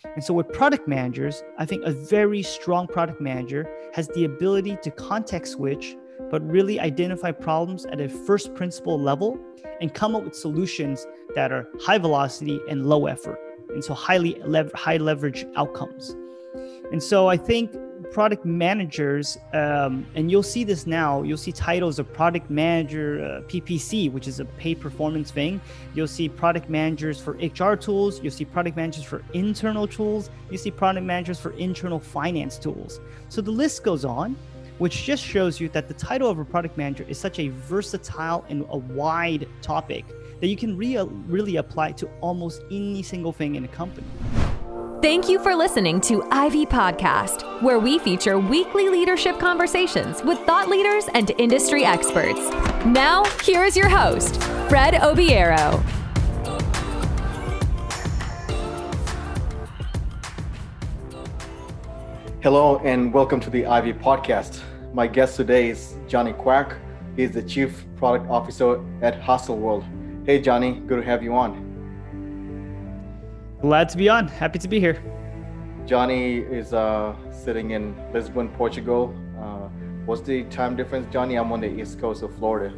And so with product managers, I think a very strong product manager has the ability to context switch, but really identify problems at a first principle level and come up with solutions that are high velocity and low effort. And so high leverage outcomes. And so I think product managers, and you'll see this now, you'll see titles of product manager, PPC, which is a pay performance thing. You'll see product managers for HR tools. You'll see product managers for internal tools. You see product managers for internal finance tools. So the list goes on, which just shows you that the title of a product manager is such a versatile and a wide topic that you can really apply to almost any single thing in a company. Thank you for listening to Ivy Podcast, where we feature weekly leadership conversations with thought leaders and industry experts. Now, here is your host, Fred Obiero. Hello, and welcome to the Ivy Podcast. My guest today is Johnny Quack. He's the Chief Product Officer at Hustle. Hey, Johnny, good to have you on. Glad to be on. Happy to be here. Johnny is sitting in Lisbon, Portugal. What's the time difference, Johnny? I'm on the east coast of Florida.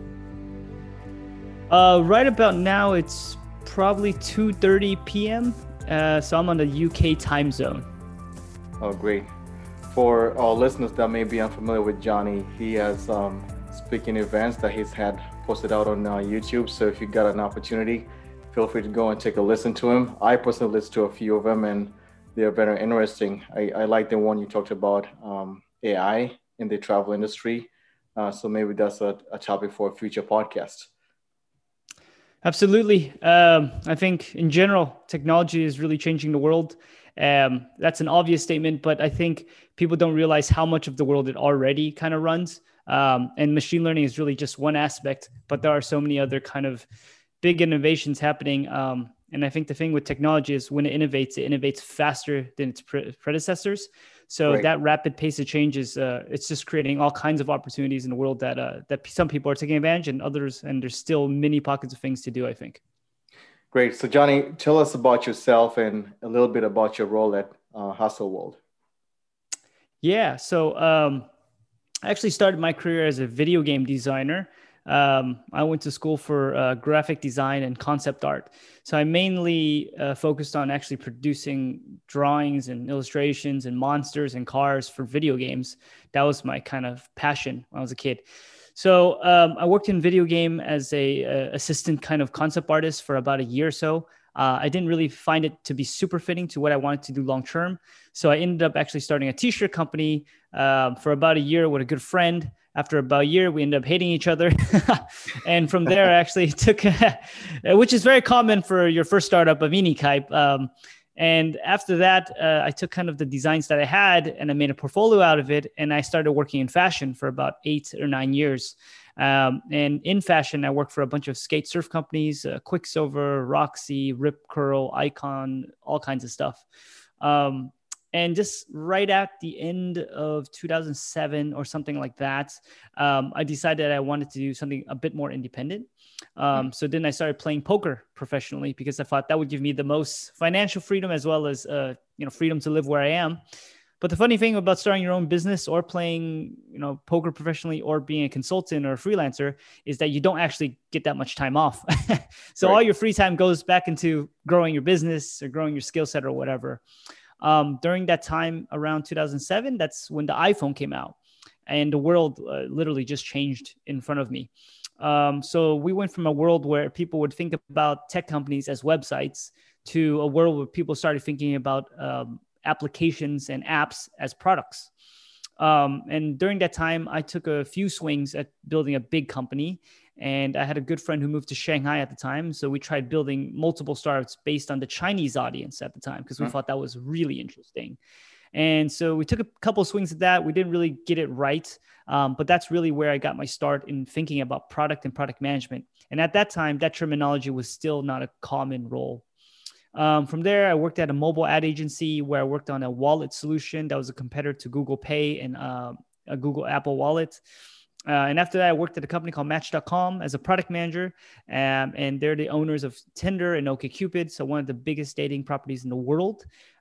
Right about now, it's probably 2:30 p.m. So I'm on the UK time zone. Oh, great. For our listeners that may be unfamiliar with Johnny, he has speaking events that he's had posted out on YouTube. So if you got an opportunity, feel free to go and take a listen to him. I personally listened to a few of them and they're very interesting. I like the one you talked about, AI in the travel industry. So maybe that's a topic for a future podcast. Absolutely. I think in general, technology is really changing the world. That's an obvious statement, but I think people don't realize how much of the world it already kind of runs. And machine learning is really just one aspect, but there are so many other kind of big innovations happening. And I think the thing with technology is when it innovates faster than its predecessors. So right. That rapid pace of change is, it's just creating all kinds of opportunities in the world that some people are taking advantage and others, and there's still many pockets of things to do, I think. Great. So Johnny, tell us about yourself and a little bit about your role at Hustle. Yeah. So I actually started my career as a video game designer. I went to school for graphic design and concept art. So I mainly focused on actually producing drawings and illustrations and monsters and cars for video games. That was my kind of passion when I was a kid. So I worked in video game as a assistant kind of concept artist for about a year or so. I didn't really find it to be super fitting to what I wanted to do long term. So I ended up actually starting a t-shirt company for about a year with a good friend. After about a year, we ended up hating each other. And from there, I actually took, which is very common for your first startup of any type. And after that, I took kind of the designs that I had and I made a portfolio out of it. And I started working in fashion for about 8 or 9 years. And in fashion, I worked for a bunch of skate surf companies, Quicksilver, Roxy, Rip Curl, Icon, all kinds of stuff. And just right at the end of 2007 or something like that, I decided I wanted to do something a bit more independent. So then I started playing poker professionally because I thought that would give me the most financial freedom as well as freedom to live where I am. But the funny thing about starting your own business or playing poker professionally or being a consultant or a freelancer is that you don't actually get that much time off. So All your free time goes back into growing your business or growing your skill set or whatever. During that time around 2007, that's when the iPhone came out and the world literally just changed in front of me. So we went from a world where people would think about tech companies as websites to a world where people started thinking about applications and apps as products. And during that time, I took a few swings at building a big company. And I had a good friend who moved to Shanghai at the time. So we tried building multiple startups based on the Chinese audience at the time because we thought that was really interesting. And so we took a couple of swings at that. We didn't really get it right. But that's really where I got my start in thinking about product and product management. And at that time, that terminology was still not a common role. From there, I worked at a mobile ad agency where I worked on a wallet solution that was a competitor to Google Pay and a Google Apple Wallet. And after that, I worked at a company called Match.com as a product manager. And they're the owners of Tinder and OkCupid. So one of the biggest dating properties in the world.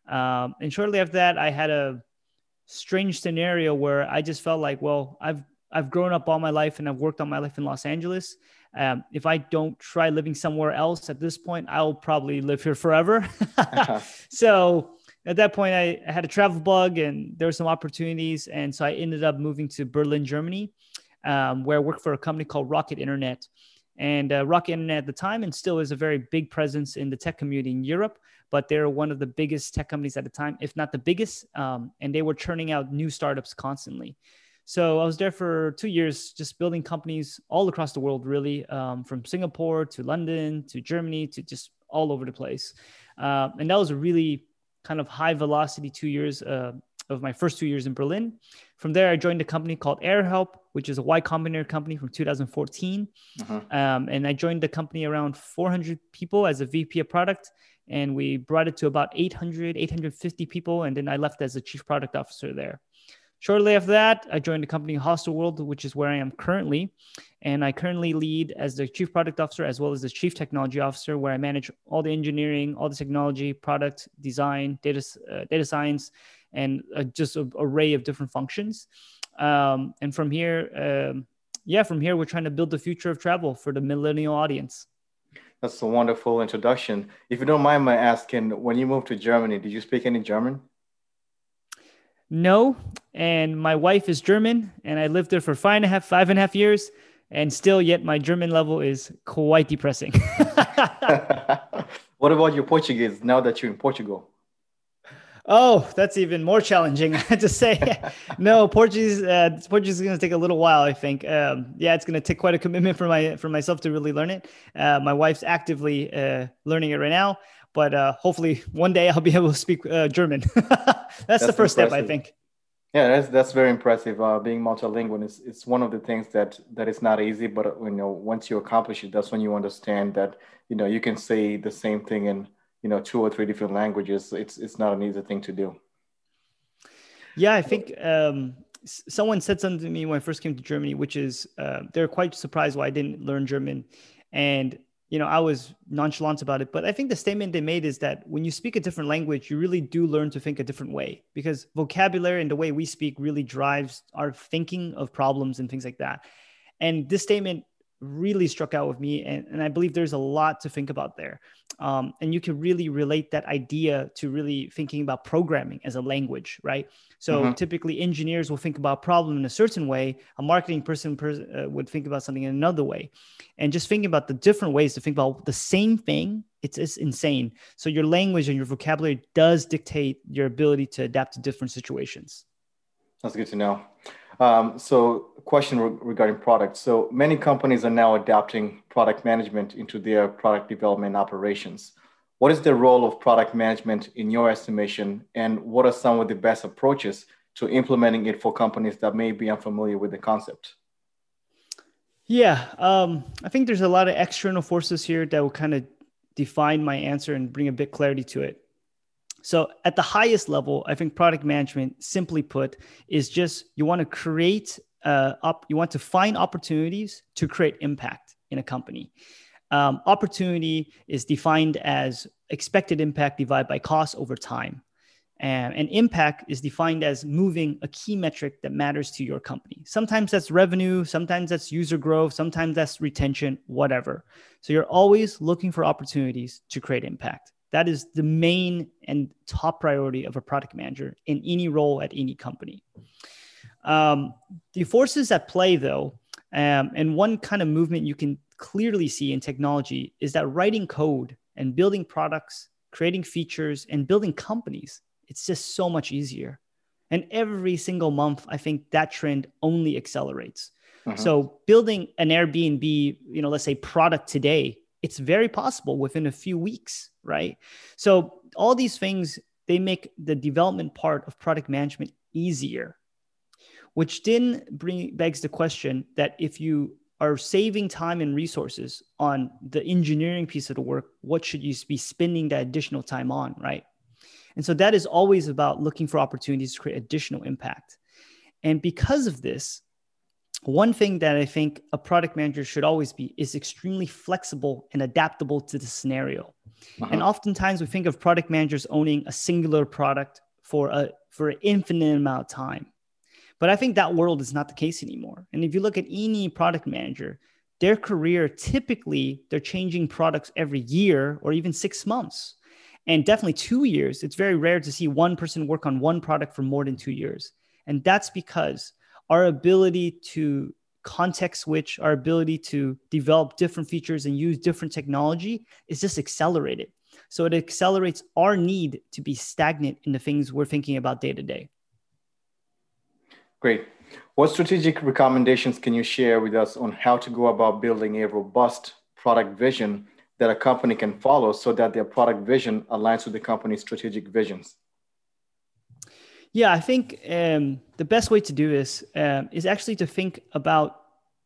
And shortly after that, I had a strange scenario where I just felt like, well, I've grown up all my life and I've worked all my life in Los Angeles. If I don't try living somewhere else at this point, I'll probably live here forever. So at that point, I had a travel bug and there were some opportunities. And so I ended up moving to Berlin, Germany, where I worked for a company called Rocket Internet. And Rocket Internet at the time, and still is a very big presence in the tech community in Europe, but they're one of the biggest tech companies at the time, if not the biggest. And they were churning out new startups constantly. So I was there for 2 years, just building companies all across the world, really, from Singapore to London to Germany to just all over the place. And that was a really kind of high velocity 2 years of my first 2 years in Berlin. From there, I joined a company called AirHelp, which is a Y Combinator company from 2014. And I joined the company around 400 people as a VP of product. And we brought it to about 850 people. And then I left as a chief product officer there. Shortly after that, I joined the company Hostelworld, which is where I am currently. And I currently lead as the chief product officer, as well as the chief technology officer, where I manage all the engineering, all the technology, product design, data science, and just an array of different functions. And from here, we're trying to build the future of travel for the millennial audience. That's a wonderful introduction. If you don't mind my asking, when you moved to Germany, did you speak any German? No. And my wife is German, and I lived there for 5.5 years. And still, yet my German level is quite depressing. What about your Portuguese now that you're in Portugal? Oh, that's even more challenging. I have to say, no, Portuguese is going to take a little while, I think. It's going to take quite a commitment for myself to really learn it. My wife's actively learning it right now, but hopefully one day I'll be able to speak German. That's the first step, I think. Yeah, that's very impressive. Being multilingual it's one of the things that is not easy, but once you accomplish it, that's when you understand that you can say the same thing in 2 or 3 different languages. It's not an easy thing to do. Yeah, I think someone said something to me when I first came to Germany, which is they're quite surprised why I didn't learn German. And I was nonchalant about it, but I think the statement they made is that when you speak a different language, you really do learn to think a different way, because vocabulary and the way we speak really drives our thinking of problems and things like that. And this statement really struck out with me. And I believe there's a lot to think about there. And you can really relate that idea to really thinking about programming as a language, right? So typically engineers will think about a problem in a certain way. A marketing person would think about something in another way. And just thinking about the different ways to think about the same thing, it's insane. So your language and your vocabulary does dictate your ability to adapt to different situations. That's good to know. So question regarding products. So many companies are now adapting product management into their product development operations. What is the role of product management in your estimation? And what are some of the best approaches to implementing it for companies that may be unfamiliar with the concept? Yeah, I think there's a lot of external forces here that will kind of define my answer and bring a bit clarity to it. So at the highest level, I think product management, simply put, is just you want to find opportunities to create impact in a company. Opportunity is defined as expected impact divided by cost over time. And impact is defined as moving a key metric that matters to your company. Sometimes that's revenue, sometimes that's user growth, sometimes that's retention, whatever. So you're always looking for opportunities to create impact. That is the main and top priority of a product manager in any role at any company. The forces at play, though, and one kind of movement you can clearly see in technology is that writing code and building products, creating features, and building companies, it's just so much easier. And every single month, I think that trend only accelerates. So building an Airbnb, let's say product today, it's very possible within a few weeks, right? So all these things, they make the development part of product management easier, which then begs the question that if you are saving time and resources on the engineering piece of the work, what should you be spending that additional time on, right? And so that is always about looking for opportunities to create additional impact. And because of this, one thing that I think a product manager should always be is extremely flexible and adaptable to the scenario. And oftentimes we think of product managers owning a singular product for an infinite amount of time. But I think that world is not the case anymore. And if you look at any product manager, their career, typically they're changing products every year or even 6 months. And definitely 2 years. It's very rare to see one person work on one product for more than 2 years. And that's because our ability to context switch, our ability to develop different features and use different technology is just accelerated. So it accelerates our need to be stagnant in the things we're thinking about day to day. Great. What strategic recommendations can you share with us on how to go about building a robust product vision that a company can follow so that their product vision aligns with the company's strategic visions? Yeah, I think the best way to do this is actually to think about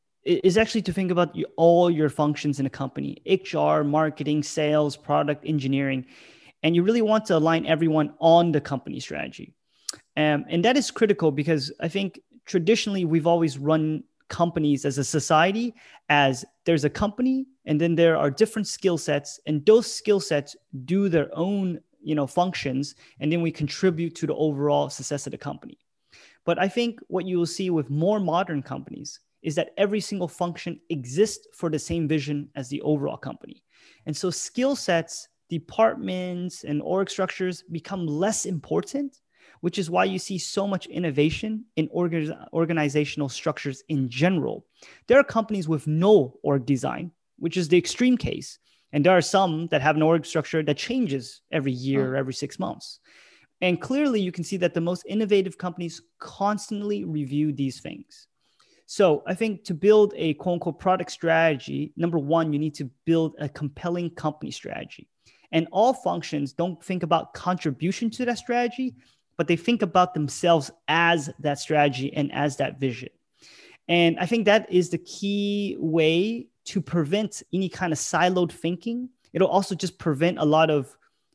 all your functions in a company: HR, marketing, sales, product, engineering, and you really want to align everyone on the company strategy. And that is critical because I think traditionally we've always run companies as a society as there's a company and then there are different skill sets, and those skill sets do their own functions, and then we contribute to the overall success of the company. But I think what you will see with more modern companies is that every single function exists for the same vision as the overall company. And so skill sets, departments, and org structures become less important, which is why you see so much innovation in organizational structures in general. There are companies with no org design, which is the extreme case. And there are some that have an org structure that changes every year or every 6 months. And clearly you can see that the most innovative companies constantly review these things. So I think to build a quote unquote product strategy, number one, you need to build a compelling company strategy. And all functions don't think about contribution to that strategy, but they think about themselves as that strategy and as that vision. And I think that is the key way to prevent any kind of siloed thinking. It'll also just prevent a lot of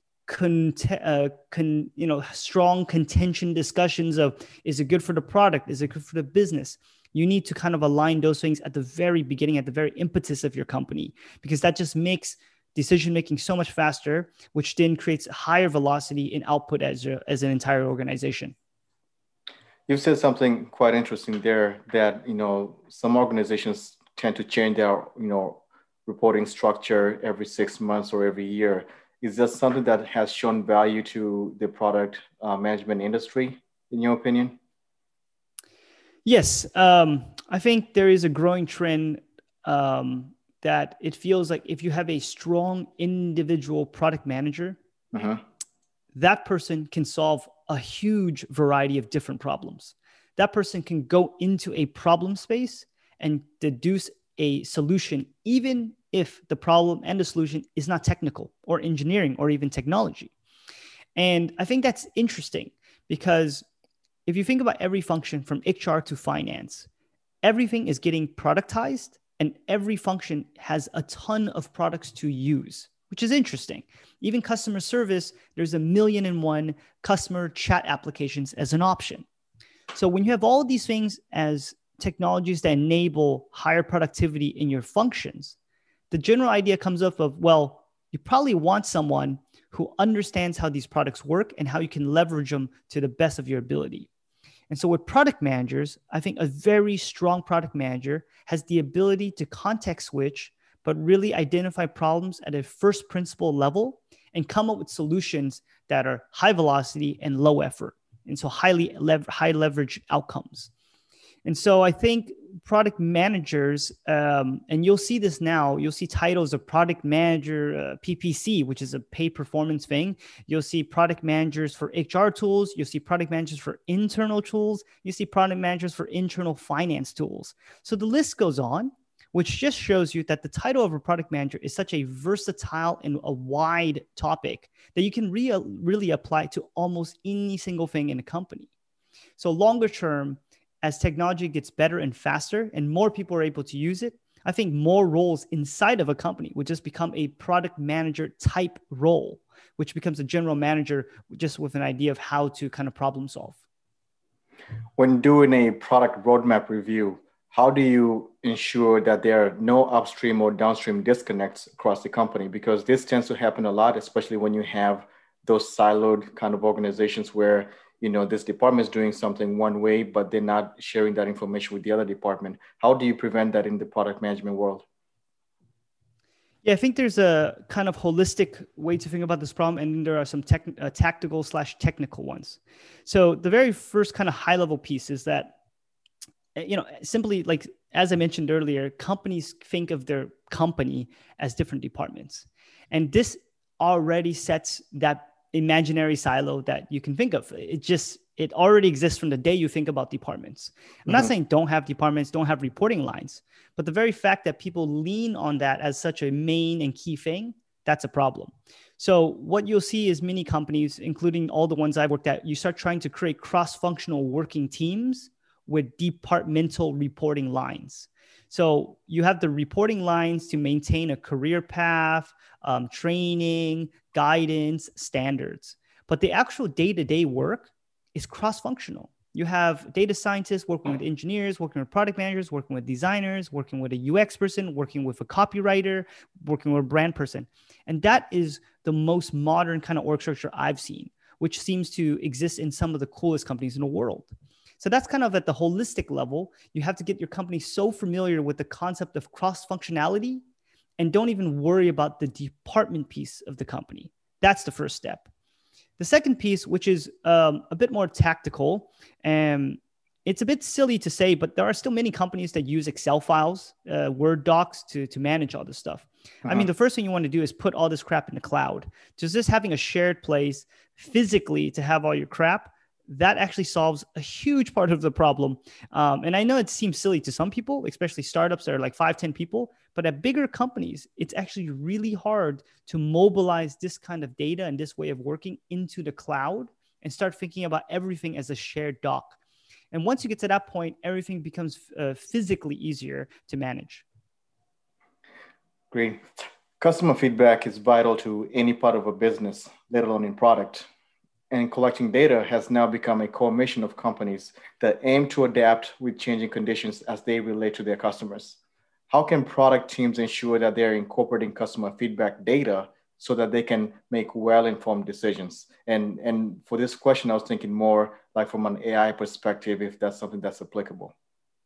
strong contention discussions of, is it good for the product? Is it good for the business? You need to kind of align those things at the very beginning, at the very impetus of your company, because that just makes decision-making so much faster, which then creates higher velocity in output as an entire organization. You've said something quite interesting there that, some organizations tend to change their, reporting structure every 6 months or every year. Is that something that has shown value to the product management industry, in your opinion? Yes. I think there is a growing trend that it feels like if you have a strong individual product manager, that person can solve a huge variety of different problems. That person can go into a problem space and deduce a solution, even if the problem and the solution is not technical or engineering or even technology. And I think that's interesting because if you think about every function from HR to finance, everything is getting productized. And every function has a ton of products to use, which is interesting. Even customer service, there's 1,000,001 customer chat applications as an option. So when you have all of these things as technologies that enable higher productivity in your functions, the general idea comes up of, well, you probably want someone who understands how these products work and how you can leverage them to the best of your ability. And so with product managers, I think a very strong product manager has the ability to context switch, but really identify problems at a first principle level and come up with solutions that are high velocity and low effort. And so high leverage outcomes. And so I think product managers, and you'll see this now, you'll see titles of product manager, PPC, which is a pay performance thing. You'll see product managers for HR tools. You'll see product managers for internal tools. You see product managers for internal finance tools. So the list goes on, which just shows you that the title of a product manager is such a versatile and a wide topic that you can really apply to almost any single thing in a company. So longer term, as technology gets better and faster and more people are able to use it, I think more roles inside of a company would just become a product manager type role, which becomes a general manager just with an idea of how to kind of problem solve. When doing a product roadmap review, how do you ensure that there are no upstream or downstream disconnects across the company? Because this tends to happen a lot, especially when you have those siloed kind of organizations where, this department is doing something one way, but they're not sharing that information with the other department. How do you prevent that in the product management world? Yeah, I think there's a kind of holistic way to think about this problem, and then there are some tactical/technical ones. So the very first kind of high level piece is that, simply like, as I mentioned earlier, companies think of their company as different departments. And this already sets that imaginary silo that you can think of. It already exists from the day you think about departments. I'm not saying don't have departments, don't have reporting lines, but the very fact that people lean on that as such a main and key thing, that's a problem. So what you'll see is many companies, including all the ones I've worked at, you start trying to create cross-functional working teams with departmental reporting lines. So you have the reporting lines to maintain a career path, training, guidance, standards. But the actual day-to-day work is cross-functional. You have data scientists working with engineers, working with product managers, working with designers, working with a UX person, working with a copywriter, working with a brand person. And that is the most modern kind of org structure I've seen, which seems to exist in some of the coolest companies in the world. So that's kind of at the holistic level. You have to get your company so familiar with the concept of cross-functionality and don't even worry about the department piece of the company. That's the first step. The second piece, which is a bit more tactical, and it's a bit silly to say, but there are still many companies that use Excel files, Word docs to manage all this stuff. I mean, the first thing you want to do is put all this crap in the cloud. Just having a shared place physically to have all your crap, that actually solves a huge part of the problem. And I know it seems silly to some people, especially startups that are like 5, 10 people, but at bigger companies, it's actually really hard to mobilize this kind of data and this way of working into the cloud and start thinking about everything as a shared doc. And once you get to that point, everything becomes physically easier to manage. Great. Customer feedback is vital to any part of a business, let alone in product. And collecting data has now become a core mission of companies that aim to adapt with changing conditions as they relate to their customers. How can product teams ensure that they're incorporating customer feedback data so that they can make well-informed decisions? And for this question, I was thinking more like from an AI perspective, if that's something that's applicable.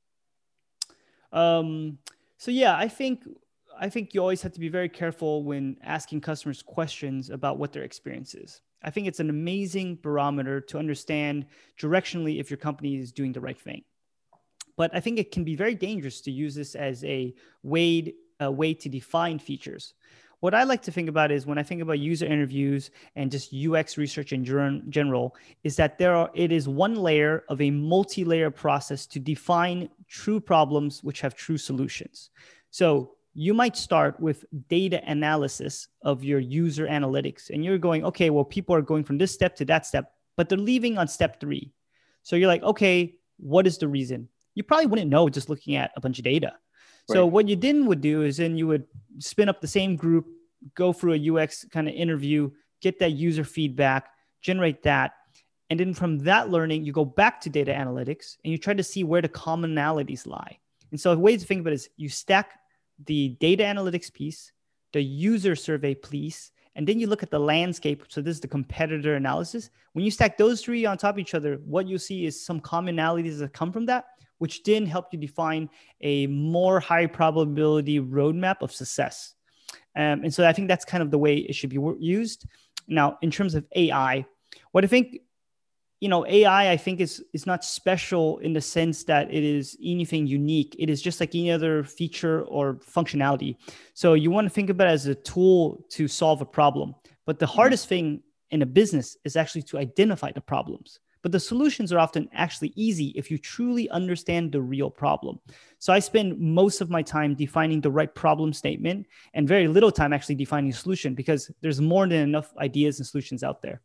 So yeah, I think you always have to be very careful when asking customers questions about what their experience is. I think it's an amazing barometer to understand directionally if your company is doing the right thing. But I think it can be very dangerous to use this as a way to define features. What I like to think about is when I think about user interviews and just UX research in general, is that it is one layer of a multi-layer process to define true problems which have true solutions. So you might start with data analysis of your user analytics. And you're going, okay, well, people are going from this step to that step, but they're leaving on step 3. So you're like, okay, what is the reason? You probably wouldn't know just looking at a bunch of data. Right. So what you then would do is then you would spin up the same group, go through a UX kind of interview, get that user feedback, generate that. And then from that learning, you go back to data analytics and you try to see where the commonalities lie. And so a way to think about it is you stack the data analytics piece, the user survey piece, and then you look at the landscape. So this is the competitor analysis. When you stack those 3 on top of each other, what you'll see is some commonalities that come from that, which then help you define a more high probability roadmap of success. And so I think that's kind of the way it should be used. Now, in terms of AI, what I think, AI, I think is not special in the sense that it is anything unique. It is just like any other feature or functionality. So you want to think about it as a tool to solve a problem. But the hardest thing in a business is actually to identify the problems. But the solutions are often actually easy if you truly understand the real problem. So I spend most of my time defining the right problem statement and very little time actually defining a solution because there's more than enough ideas and solutions out there.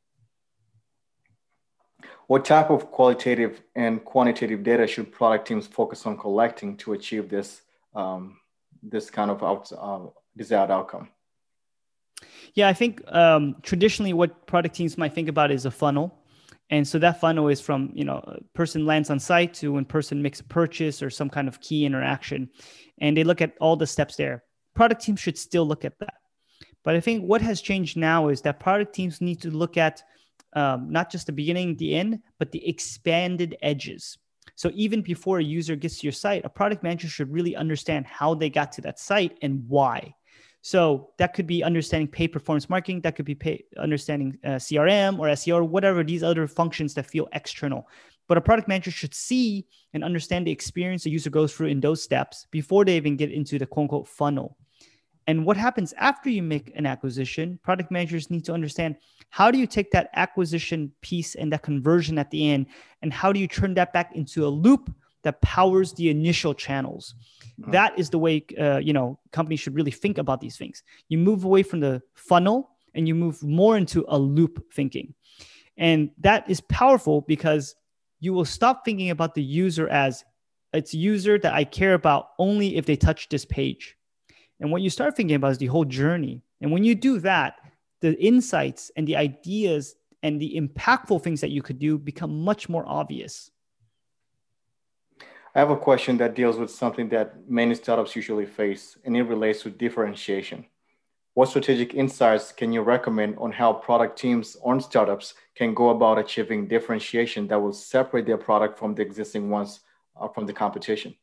What type of qualitative and quantitative data should product teams focus on collecting to achieve this kind of desired outcome? Yeah, I think traditionally what product teams might think about is a funnel. And so that funnel is from, a person lands on site to when person makes a purchase or some kind of key interaction. And they look at all the steps there. Product teams should still look at that. But I think what has changed now is that product teams need to look at not just the beginning, the end, but the expanded edges. So even before a user gets to your site, a product manager should really understand how they got to that site and why. So that could be understanding paid performance marketing. That could be understanding CRM or SEO or whatever, these other functions that feel external. But a product manager should see and understand the experience the user goes through in those steps before they even get into the quote unquote funnel. And what happens after you make an acquisition, product managers need to understand, how do you take that acquisition piece and that conversion at the end, and how do you turn that back into a loop that powers the initial channels? Mm-hmm. That is the way, companies should really think about these things. You move away from the funnel and you move more into a loop thinking. And that is powerful because you will stop thinking about the user as it's a user that I care about only if they touch this page. And what you start thinking about is the whole journey. And when you do that, the insights and the ideas and the impactful things that you could do become much more obvious. I have a question that deals with something that many startups usually face, and it relates to differentiation. What strategic insights can you recommend on how product teams or startups can go about achieving differentiation that will separate their product from the existing ones from the competition?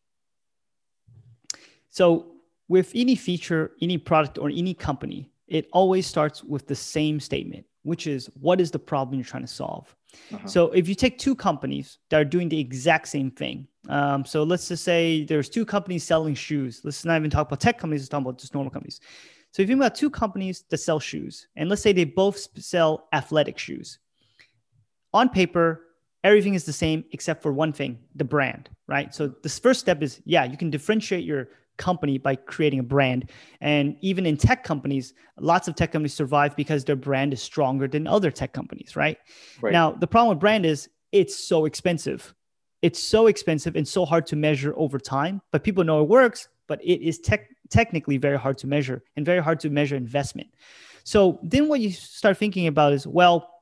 So with any feature, any product, or any company, it always starts with the same statement, which is, what is the problem you're trying to solve? Uh-huh. So if you take two companies that are doing the exact same thing, so let's just say there's two companies selling shoes. Let's not even talk about tech companies, let's talk about just normal companies. So if you think about two companies that sell shoes, and let's say they both sell athletic shoes. On paper, everything is the same except for one thing, the brand, right? So this first step is, you can differentiate your company by creating a brand. And even in tech companies, lots of tech companies survive because their brand is stronger than other tech companies, right? Now, the problem with brand is it's so expensive. It's so expensive and so hard to measure over time, but people know it works, but it is technically very hard to measure and very hard to measure investment. So then what you start thinking about is, well,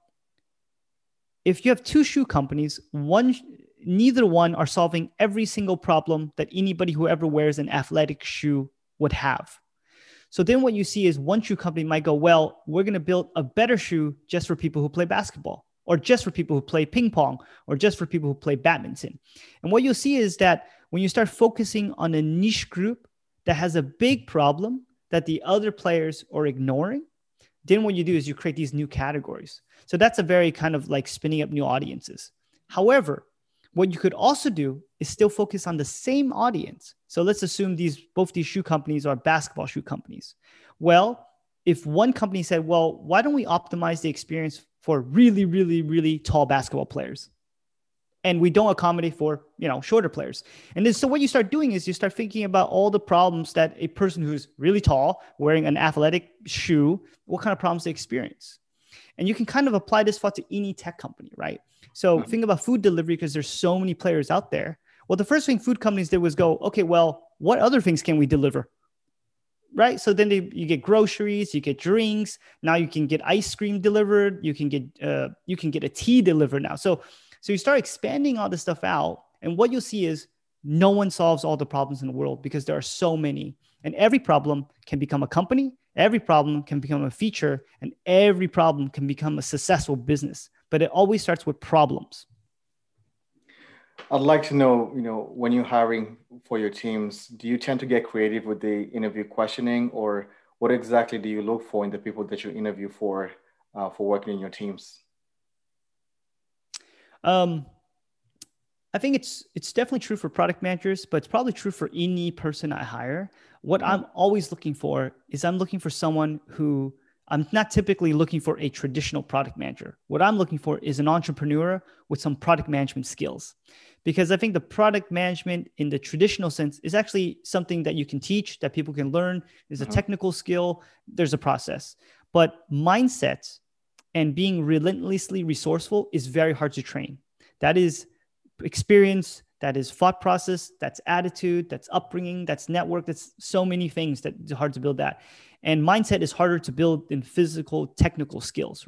if you have two shoe companies, neither one are solving every single problem that anybody who ever wears an athletic shoe would have. So then what you see is one shoe company might go, well, we're going to build a better shoe just for people who play basketball, or just for people who play ping pong, or just for people who play badminton. And what you'll see is that when you start focusing on a niche group that has a big problem that the other players are ignoring, then what you do is you create these new categories. So that's a very kind of like spinning up new audiences. However, what you could also do is still focus on the same audience. So let's assume both these shoe companies are basketball shoe companies. Well, if one company said, well, why don't we optimize the experience for really, really, really tall basketball players? And we don't accommodate for, shorter players. And then, so what you start doing is you start thinking about all the problems that a person who's really tall, wearing an athletic shoe, what kind of problems they experience. And you can kind of apply this thought to any tech company, right? So think about food delivery, because there's so many players out there. Well, the first thing food companies did was go, okay, well, what other things can we deliver? Right? So then you get groceries, you get drinks. Now you can get ice cream delivered. You can get a tea delivered now. So you start expanding all this stuff out. And what you'll see is no one solves all the problems in the world because there are so many. And every problem can become a company. Every problem can become a feature, and every problem can become a successful business. But it always starts with problems. I'd like to know, when you're hiring for your teams, do you tend to get creative with the interview questioning, or what exactly do you look for in the people that you interview for working in your teams? I think it's definitely true for product managers, but it's probably true for any person I hire. What I'm always looking for is I'm looking for someone who, I'm not typically looking for a traditional product manager. What I'm looking for is an entrepreneur with some product management skills. Because I think the product management in the traditional sense is actually something that you can teach, that people can learn. There's a technical skill, there's a process. But mindset and being relentlessly resourceful is very hard to train. That is experience, that is thought process, that's attitude, that's upbringing, that's network, that's so many things that it's hard to build that. And mindset is harder to build than physical, technical skills, right?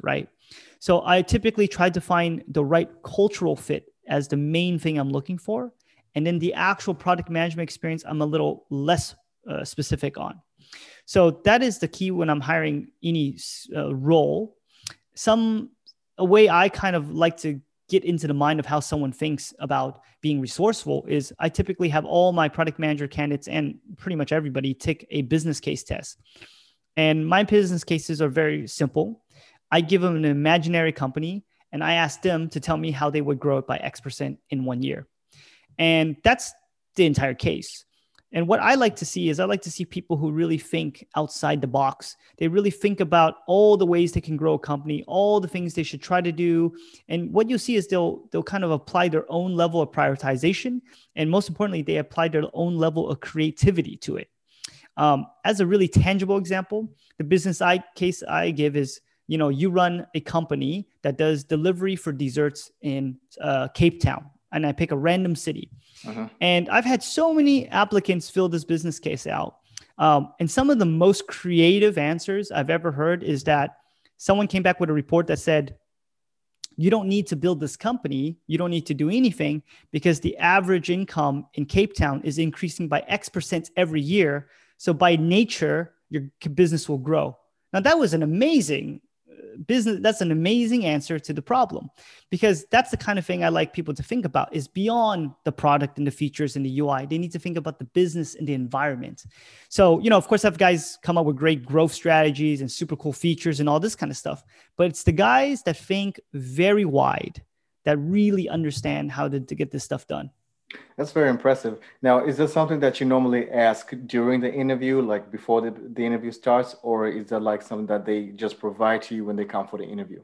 So I typically try to find the right cultural fit as the main thing I'm looking for. And then the actual product management experience, I'm a little less specific on. So that is the key when I'm hiring any role. A way I kind of like to get into the mind of how someone thinks about being resourceful is I typically have all my product manager candidates and pretty much everybody take a business case test. And my business cases are very simple. I give them an imaginary company and I ask them to tell me how they would grow it by X% in 1 year. And that's the entire case. And what I like to see is I like to see people who really think outside the box. They really think about all the ways they can grow a company, all the things they should try to do. And what you'll see is they'll kind of apply their own level of prioritization. And most importantly, they apply their own level of creativity to it. As a really tangible example, the business case I give is, you run a company that does delivery for desserts in Cape Town. And I pick a random city. Uh-huh. And I've had so many applicants fill this business case out. And some of the most creative answers I've ever heard is that someone came back with a report that said, you don't need to build this company. You don't need to do anything because the average income in Cape Town is increasing by X% every year. So by nature, your business will grow. Now that was an amazing business. That's an amazing answer to the problem, because that's the kind of thing I like people to think about is beyond the product and the features and the UI. They need to think about the business and the environment. So, of course, I have guys come up with great growth strategies and super cool features and all this kind of stuff, but it's the guys that think very wide that really understand how to get this stuff done. That's very impressive. Now, is this something that you normally ask during the interview, like before the interview starts, or is that like something that they just provide to you when they come for the interview?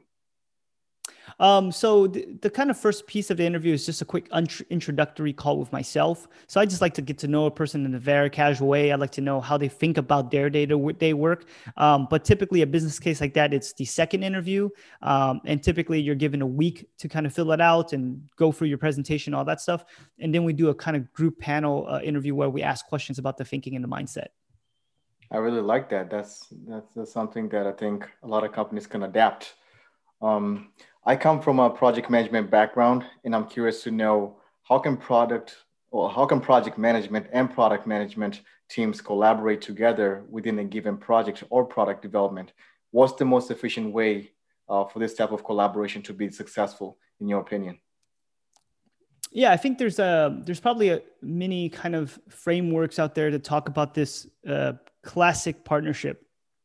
So the kind of first piece of the interview is just a quick introductory call with myself. So I just like to get to know a person in a very casual way. I like to know how they think about their day-to-day work. But typically a business case like that, it's the second interview. And typically you're given a week to kind of fill it out and go through your presentation, all that stuff. And then we do a kind of group panel interview where we ask questions about the thinking and the mindset. I really like that. That's something that I think a lot of companies can adapt. I come from a project management background, and I'm curious to know how can project management and product management teams collaborate together within a given project or product development? What's the most efficient way for this type of collaboration to be successful, in your opinion? Yeah, I think there's probably many kind of frameworks out there to talk about this classic partnership.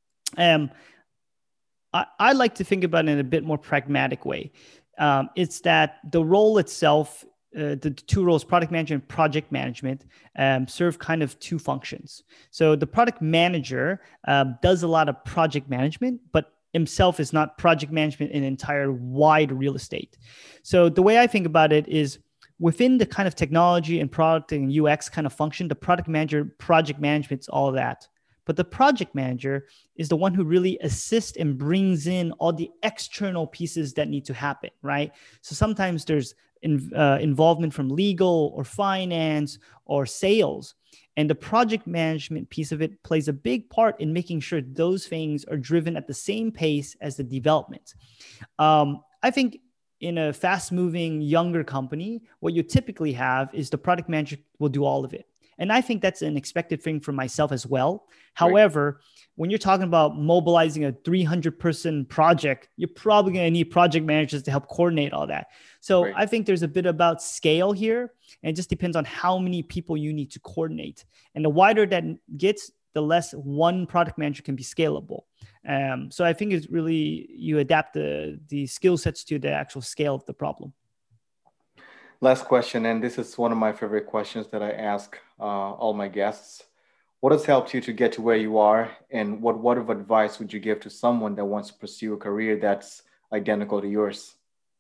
I like to think about it in a bit more pragmatic way. It's that the role itself, the two roles, product management and project management, serve kind of two functions. So the product manager does a lot of project management, but himself is not project management in entire wide real estate. So the way I think about it is within the kind of technology and product and UX kind of function, the product manager, project management is all of that. But the project manager is the one who really assists and brings in all the external pieces that need to happen, right? So sometimes there's involvement from legal or finance or sales. And the project management piece of it plays a big part in making sure those things are driven at the same pace as the development. I think in a fast-moving, younger company, what you typically have is the product manager will do all of it. And I think that's an expected thing for myself as well. However, when you're talking about mobilizing a 300-person project, you're probably going to need project managers to help coordinate all that. So I think there's a bit about scale here. And it just depends on how many people you need to coordinate. And the wider that gets, the less one product manager can be scalable. So I think it's really, you adapt the skill sets to the actual scale of the problem. Last question, and this is one of my favorite questions that I ask all my guests. What has helped you to get to where you are, and what word of advice would you give to someone that wants to pursue a career that's identical to yours?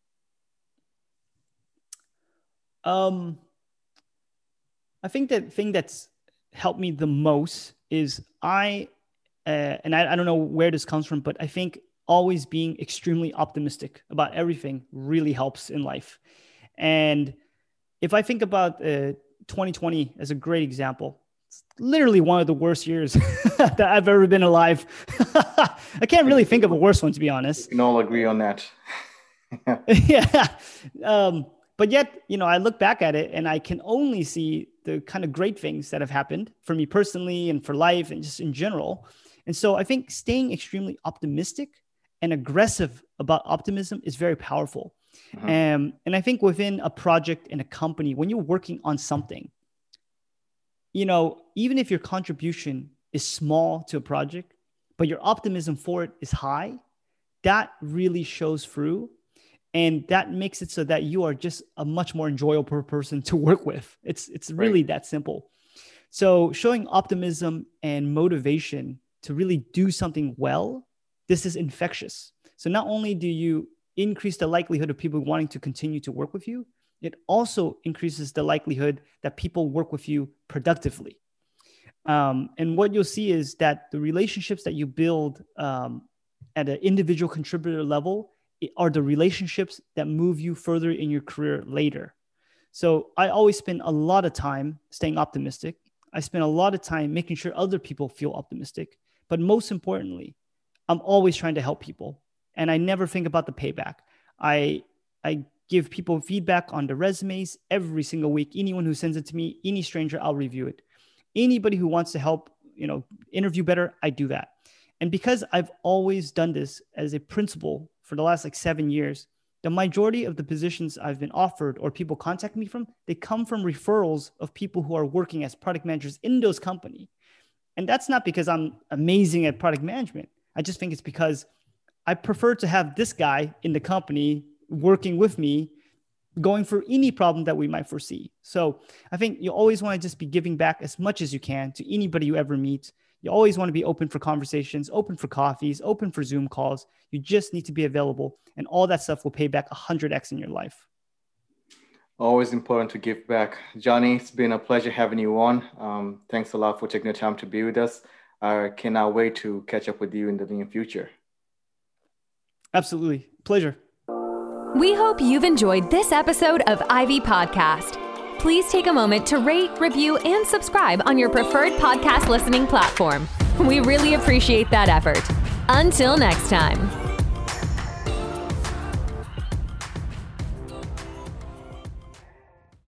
I think the thing that's helped me the most is I don't know where this comes from, but I think always being extremely optimistic about everything really helps in life. And if I think about 2020 as a great example, it's literally one of the worst years that I've ever been alive. I can't really think of a worse one, to be honest. We can all agree on that. Yeah. But yet, I look back at it and I can only see the kind of great things that have happened for me personally and for life and just in general. And so I think staying extremely optimistic and aggressive about optimism is very powerful. And I think within a project and a company, when you're working on something, even if your contribution is small to a project, but your optimism for it is high, that really shows through. And that makes it so that you are just a much more enjoyable person to work with. It's really that simple. So showing optimism and motivation to really do something well, this is infectious. So not only do you increase the likelihood of people wanting to continue to work with you, it also increases the likelihood that people work with you productively. And what you'll see is that the relationships that you build at an individual contributor level are the relationships that move you further in your career later. So I always spend a lot of time staying optimistic. I spend a lot of time making sure other people feel optimistic. But most importantly, I'm always trying to help people. And I never think about the payback. I give people feedback on the resumes every single week. Anyone who sends it to me, any stranger, I'll review it. Anybody who wants to help, interview better, I do that. And because I've always done this as a principle for the last 7 years, the majority of the positions I've been offered or people contact me from, they come from referrals of people who are working as product managers in those companies. And that's not because I'm amazing at product management. I just think it's because I prefer to have this guy in the company working with me, going for any problem that we might foresee. So I think you always want to just be giving back as much as you can to anybody you ever meet. You always want to be open for conversations, open for coffees, open for Zoom calls. You just need to be available, and all that stuff will pay back 100x in your life. Always important to give back. Johnny, it's been a pleasure having you on. Thanks a lot for taking the time to be with us. I cannot wait to catch up with you in the near future. Absolutely. Pleasure. We hope you've enjoyed this episode of Ivy Podcast. Please take a moment to rate, review, and subscribe on your preferred podcast listening platform. We really appreciate that effort. Until next time.